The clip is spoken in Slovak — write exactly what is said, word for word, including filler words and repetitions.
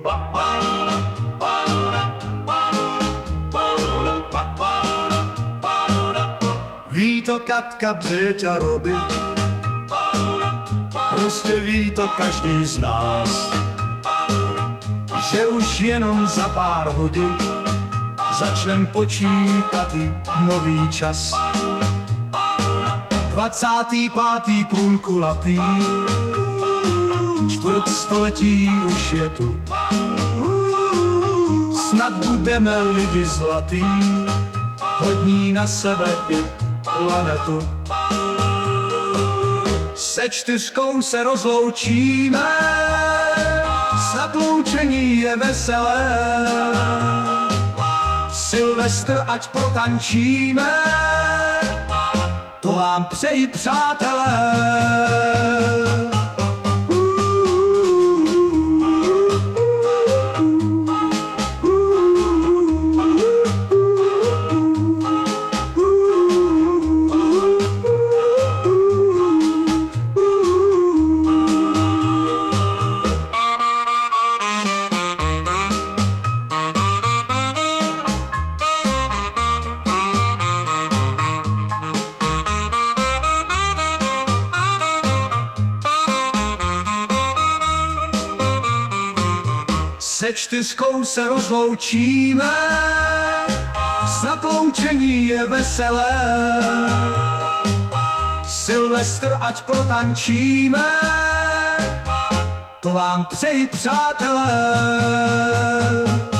Ví to Katka, Břeťa, Roby, prostě ví to každý z nás, že už jenom za pár hodin začnem počítat nový čas. Dvacátý pátý půlkulatý, čtvrt století už je tu. Snad budeme lidi zlatý, hodní na sebe i planetu. Se čtyřkou se rozloučíme, zatloučení je veselé. Silvestr ať protančíme, to vám přeji, přátelé. Se čtyřkou se rozloučíme, zatloučení je veselé. Silvestr ať protančíme, to vám přeji, přátelé.